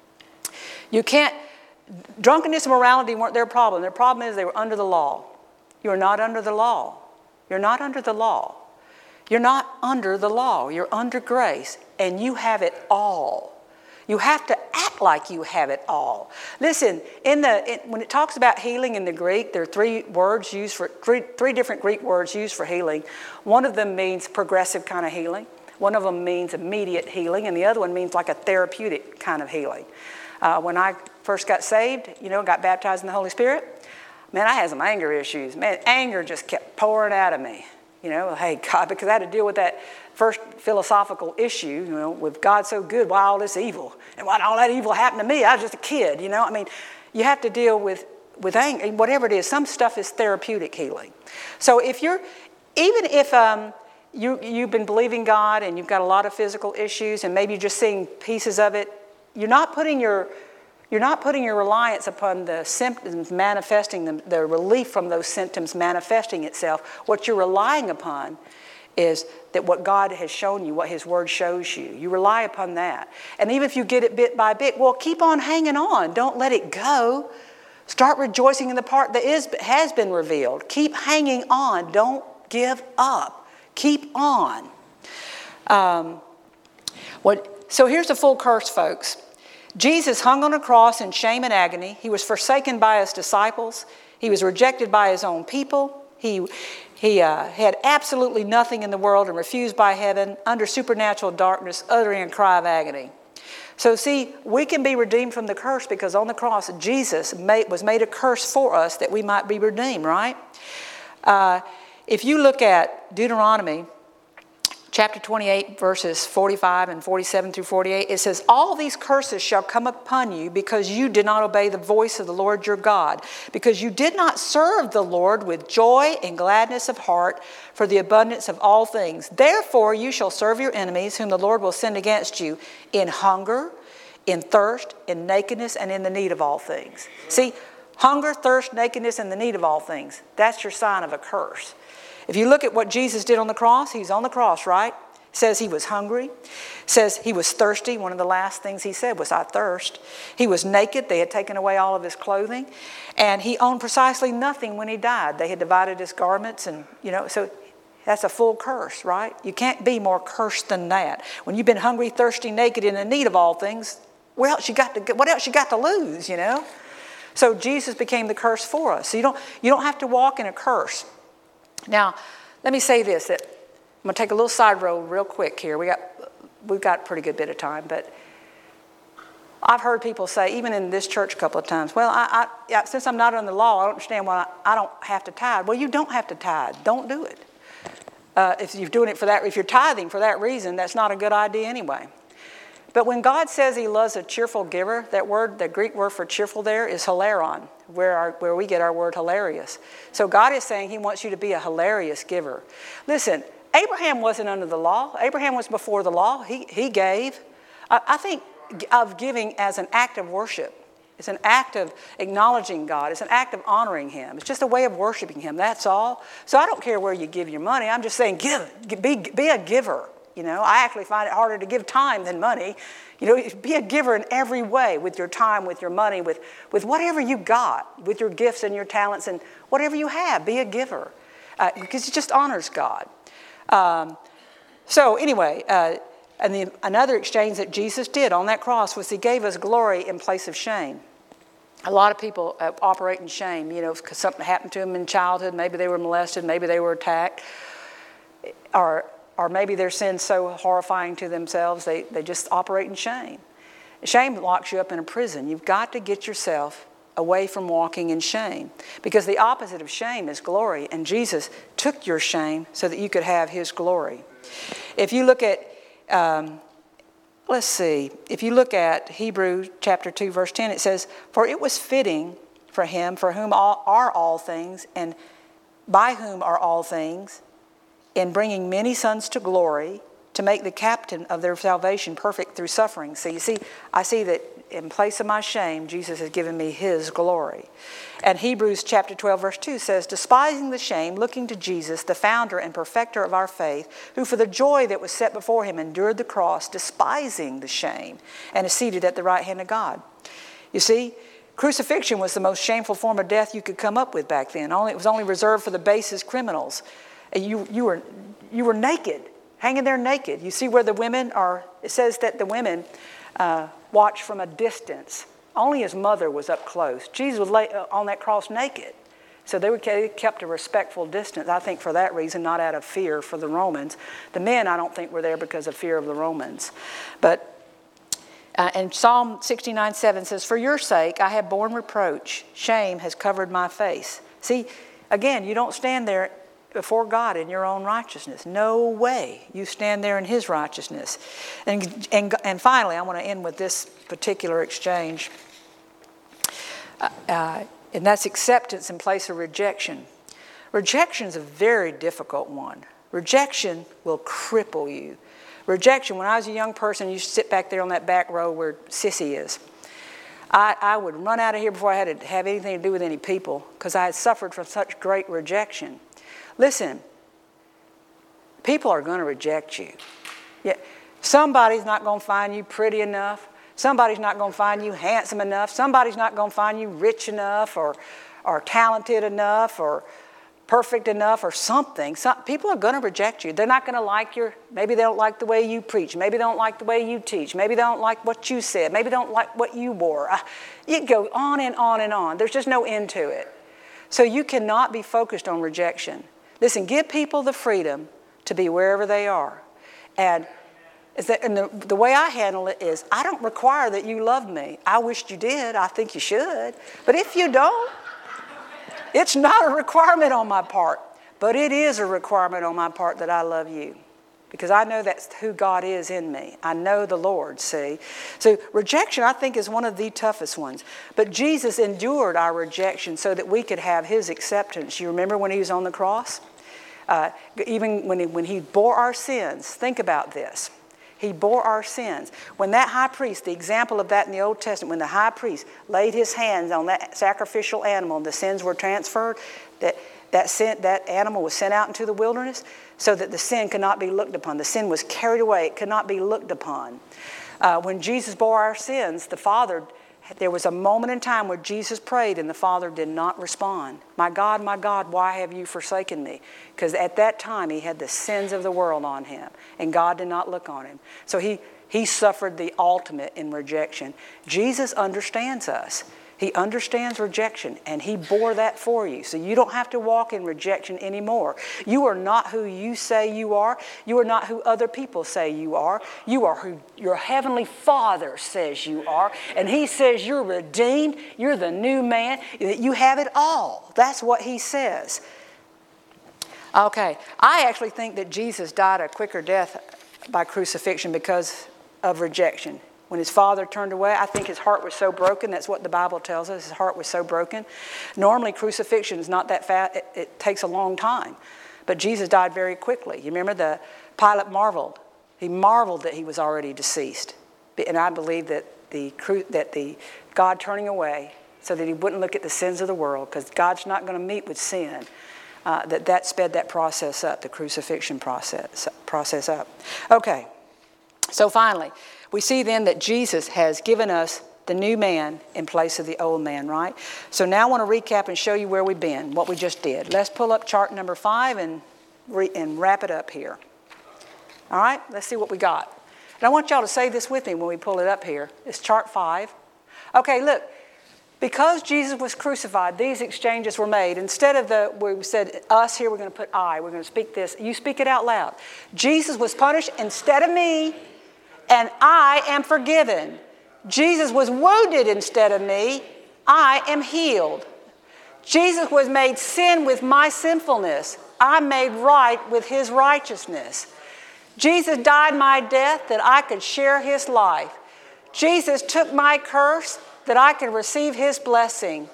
[SPEAKER 1] you can't, drunkenness and morality weren't their problem. Their problem is they were under the law. You're not under the law. You're not under the law. You're not under the law. You're under grace, and you have it all. You have to act like you have it all. Listen, in the in, when it talks about healing in the Greek, there are three words used for three, three different Greek words used for healing. One of them means progressive kind of healing. One of them means immediate healing, and the other one means like a therapeutic kind of healing. Uh, when I first got saved, you know, got baptized in the Holy Spirit, man, I had some anger issues. Man, anger just kept pouring out of me. You know, hey, God, because I had to deal with that first philosophical issue, you know, with God so good, why all this evil? And why all that evil happened to me? I was just a kid, you know. I mean, you have to deal with, with anger, whatever it is. Some stuff is therapeutic healing. So if you're, even if um, you, you've been believing God and you've got a lot of physical issues and maybe you're just seeing pieces of it, you're not putting your You're not putting your reliance upon the symptoms manifesting, the, the relief from those symptoms manifesting itself. What you're relying upon is that what God has shown you, what his word shows you. You rely upon that. And even if you get it bit by bit, well, keep on hanging on. Don't let it go. Start rejoicing in the part that is has been revealed. Keep hanging on. Don't give up. Keep on. Um, what, so here's the full curse, folks. Jesus hung on a cross in shame and agony. He was forsaken by his disciples. He was rejected by his own people. He, he uh, had absolutely nothing in the world and refused by heaven, under supernatural darkness, uttering a cry of agony. So see, we can be redeemed from the curse because on the cross, Jesus made, was made a curse for us that we might be redeemed, right? Uh, if you look at Deuteronomy chapter twenty-eight, verses forty-five and forty-seven through forty-eight, it says, all these curses shall come upon you because you did not obey the voice of the Lord your God, because you did not serve the Lord with joy and gladness of heart for the abundance of all things. Therefore you shall serve your enemies, whom the Lord will send against you, in hunger, in thirst, in nakedness, and in the need of all things. See, hunger, thirst, nakedness, and the need of all things. That's your sign of a curse. If you look at what Jesus did on the cross, he's on the cross, right? It says he was hungry. It says he was thirsty. One of the last things he said was, I thirst. He was naked. They had taken away all of his clothing. And he owned precisely nothing when he died. They had divided his garments and, you know, so that's a full curse, right? You can't be more cursed than that. When you've been hungry, thirsty, naked, and in need of all things, what else you got to, what else you got to lose, you know? So Jesus became the curse for us. So you don't, you don't have to walk in a curse. Now, let me say this, that I'm going to take a little side road real quick here. We got, we've got a pretty good bit of time, but I've heard people say, even in this church a couple of times, well, I, I, yeah, since I'm not under the law, I don't understand why I, I don't have to tithe. Well, you don't have to tithe. Don't do it. Uh, if you're doing it for that, if you're tithing for that reason, that's not a good idea anyway. But when God says he loves a cheerful giver, that word, the Greek word for cheerful there is hilaron, where, our, where we get our word hilarious. So God is saying he wants you to be a hilarious giver. Listen, Abraham wasn't under the law. Abraham was before the law. He, he gave. I, I think of giving as an act of worship. It's an act of acknowledging God. It's an act of honoring Him. It's just a way of worshiping Him. That's all. So I don't care where you give your money. I'm just saying give. Be, be a giver. You know, I actually find it harder to give time than money. You know, be a giver in every way, with your time, with your money, with, with whatever you got, with your gifts and your talents and whatever you have. Be a giver uh, because it just honors God. Um, so anyway, uh, and the, another exchange that Jesus did on that cross was He gave us glory in place of shame. A lot of people uh, operate in shame, you know, because something happened to them in childhood. Maybe they were molested, maybe they were attacked, or or maybe their sin's so horrifying to themselves, they, they just operate in shame. Shame locks you up in a prison. You've got to get yourself away from walking in shame, because the opposite of shame is glory, and Jesus took your shame so that you could have His glory. If you look at, um, let's see, if you look at Hebrews chapter two, verse ten, it says, "For it was fitting for Him, for whom all, are all things, and by whom are all things, in bringing many sons to glory, to make the captain of their salvation perfect through suffering." So you see, I see that in place of my shame, Jesus has given me His glory. And Hebrews chapter twelve, verse two says, "Despising the shame, looking to Jesus, the founder and perfecter of our faith, who for the joy that was set before Him endured the cross, despising the shame, and is seated at the right hand of God." You see, crucifixion was the most shameful form of death you could come up with back then. Only, it was only reserved for the basest criminals. You, you, were, you were naked, hanging there naked. You see where the women are, it says that the women uh, watched from a distance. Only His mother was up close. Jesus was lay, uh, on that cross naked. So they were kept a respectful distance, I think for that reason, not out of fear for the Romans. The men, I don't think, were there because of fear of the Romans. But, uh, and Psalm sixty-nine seven says, "For your sake I have borne reproach. Shame has covered my face." See, again, you don't stand there before God in your own righteousness. No way. You stand there in His righteousness. And, and, and finally, I want to end with this particular exchange. Uh, uh, and that's acceptance in place of rejection. Rejection is a very difficult one. Rejection will cripple you. Rejection, when I was a young person, I used to sit back there on that back row where Sissy is. I, I would run out of here before I had to have anything to do with any people, because I had suffered from such great rejection. Listen, people are going to reject you. Yeah, somebody's not going to find you pretty enough. Somebody's not going to find you handsome enough. Somebody's not going to find you rich enough or, or talented enough or perfect enough or something. Some, people are going to reject you. They're not going to like your, maybe they don't like the way you preach. Maybe they don't like the way you teach. Maybe they don't like what you said. Maybe they don't like what you wore. Uh, you go on and on and on. There's just no end to it. So you cannot be focused on rejection. Listen, give people the freedom to be wherever they are. And, is that, and the, the way I handle it is, I don't require that you love me. I wished you did. I think you should. But if you don't, it's not a requirement on my part. But it is a requirement on my part that I love you. Because I know that's who God is in me. I know the Lord, see. So rejection, I think, is one of the toughest ones. But Jesus endured our rejection so that we could have His acceptance. You remember when He was on the cross? Uh, even when he, when he bore our sins, think about this. He bore our sins. When that high priest, the example of that in the Old Testament, when the high priest laid his hands on that sacrificial animal and the sins were transferred, that, that, sin, that animal was sent out into the wilderness so that the sin could not be looked upon. The sin was carried away. It could not be looked upon. Uh, when Jesus bore our sins, the Father, there was a moment in time where Jesus prayed and the Father did not respond. "My God, my God, why have you forsaken me?" Because at that time He had the sins of the world on Him and God did not look on Him. So he, he suffered the ultimate in rejection. Jesus understands us. He understands rejection, and He bore that for you. So you don't have to walk in rejection anymore. You are not who you say you are. You are not who other people say you are. You are who your Heavenly Father says you are. And He says you're redeemed. You're the new man. That you have it all. That's what He says. Okay, I actually think that Jesus died a quicker death by crucifixion because of rejection. When His Father turned away, I think His heart was so broken. That's what the Bible tells us. His heart was so broken. Normally, crucifixion is not that fast. It, it takes a long time. but Jesus died very quickly. You remember the Pilate marveled. He marveled that he was already deceased. And I believe that the that the God turning away so that he wouldn't look at the sins of the world, because God's not going to meet with sin, uh, that that sped that process up, the crucifixion process, process up. Okay, so finally, we see then that Jesus has given us the new man in place of the old man, right? So now I want to recap and show you where we've been, what we just did. Let's pull up chart number five and, re- and wrap it up here. All right, let's see what we got. And I want y'all to say this with me when we pull it up here. It's chart five. Okay, look. Because Jesus was crucified, these exchanges were made. Instead of the, we said us here, we're going to put I. We're going to speak this. You speak it out loud. Jesus was punished instead of me, and I am forgiven. Jesus was wounded instead of me. I am healed. Jesus was made sin with my sinfulness. I'm made right with his righteousness. Jesus died my death that I could share his life. Jesus took my curse that I could receive his blessing.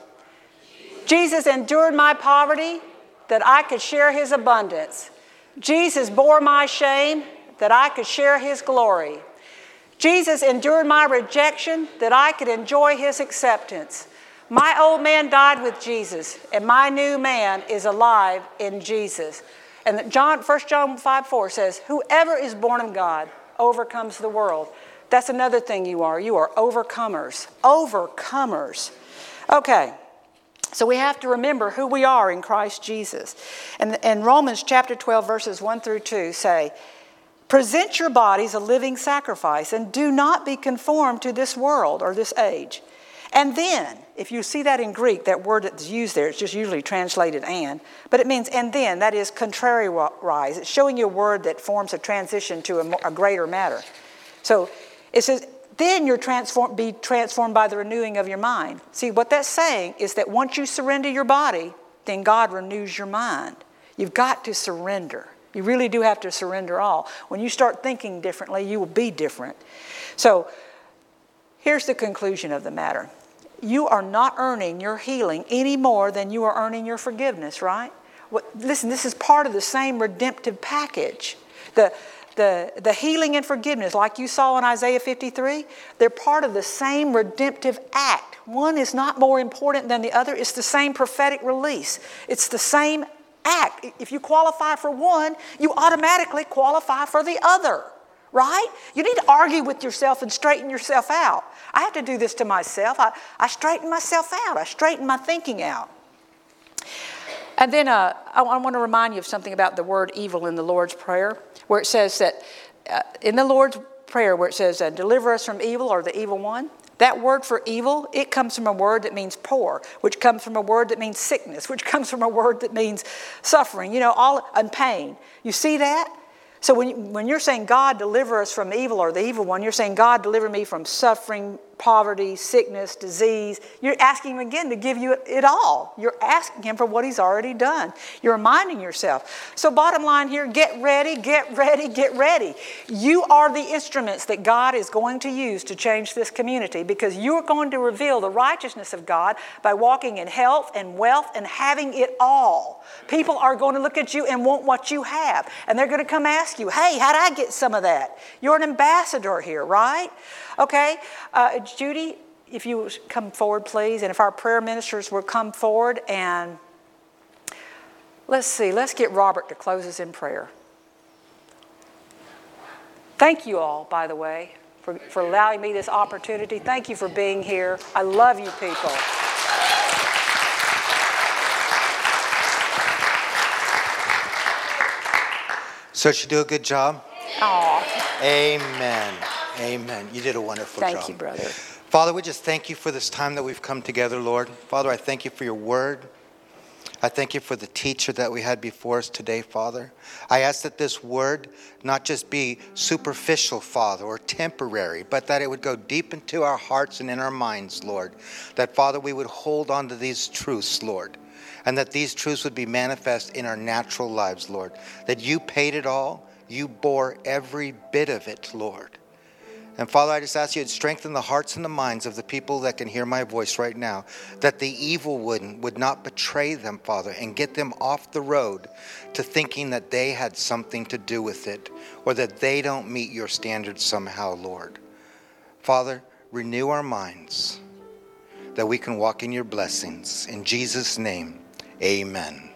[SPEAKER 1] Jesus endured my poverty that I could share his abundance. Jesus bore my shame that I could share his glory. Jesus endured my rejection that I could enjoy his acceptance. My old man died with Jesus, and my new man is alive in Jesus. And John, First John five four says, whoever is born of God overcomes the world. That's another thing you are. You are overcomers. Overcomers. Okay. So we have to remember who we are in Christ Jesus. And, and Romans chapter twelve, verses one through two say, present your bodies a living sacrifice and do not be conformed to this world or this age. And then, if you see that in Greek, that word that's used there, it's just usually translated and, but it means and then, that is contrariwise. It's showing you a word that forms a transition to a, more, a greater matter. So it says, then you're transform, be transformed by the renewing of your mind. See, what that's saying is that once you surrender your body, then God renews your mind. You've got to surrender. You really do have to surrender all. When you start thinking differently, you will be different. So here's the conclusion of the matter. You are not earning your healing any more than you are earning your forgiveness, right? What, listen, this is part of the same redemptive package. The, the, the healing and forgiveness, like you saw in Isaiah fifty-three, they're part of the same redemptive act. One is not more important than the other. It's the same prophetic release. It's the same act. If you qualify for one, you automatically qualify for the other, right? You need to argue with yourself and straighten yourself out. I have to do this to myself. I, I straighten myself out. I straighten my thinking out. And then uh, I, I want to remind you of something about the word evil in the Lord's Prayer, where it says that uh, in the Lord's Prayer, where it says, uh, deliver us from evil or the evil one, that word for evil, it comes from a word that means poor, which comes from a word that means sickness, which comes from a word that means suffering, you know, all and pain. You see that? So when, you, when you're saying, God, deliver us from evil or the evil one, you're saying, God, deliver me from suffering, poverty, sickness, disease. You're asking him again to give you it all. You're asking him for what he's already done. You're reminding yourself. So bottom line here, get ready, get ready, get ready. You are the instruments that God is going to use to change this community, because you're going to reveal the righteousness of God by walking in health and wealth and having it all. People are going to look at you and want what you have. And they're going to come ask you, hey, how did I get some of that? You're an ambassador here, right? Okay, uh, Judy, if you would come forward, please, and if our prayer ministers will come forward, and let's see, let's get Robert to close us in prayer. Thank you all, by the way, for, for allowing me this opportunity. Thank you for being here. I love you people.
[SPEAKER 3] So did you do a good job?
[SPEAKER 1] Aw.
[SPEAKER 3] Amen. Amen. You did a wonderful
[SPEAKER 1] Thank
[SPEAKER 3] job.
[SPEAKER 1] Thank you, brother.
[SPEAKER 3] Father, we just thank you for this time that we've come together, Lord. Father, I thank you for your word. I thank you for the teacher that we had before us today, Father. I ask that this word not just be superficial, Father, or temporary, but that it would go deep into our hearts and in our minds, Lord. That, Father, we would hold on to these truths, Lord, and that these truths would be manifest in our natural lives, Lord. That you paid it all. You bore every bit of it, Lord. And Father, I just ask you to strengthen the hearts and the minds of the people that can hear my voice right now, that the evil one would not betray them, Father, and get them off the road to thinking that they had something to do with it or that they don't meet your standards somehow, Lord. Father, renew our minds that we can walk in your blessings. In Jesus' name, amen.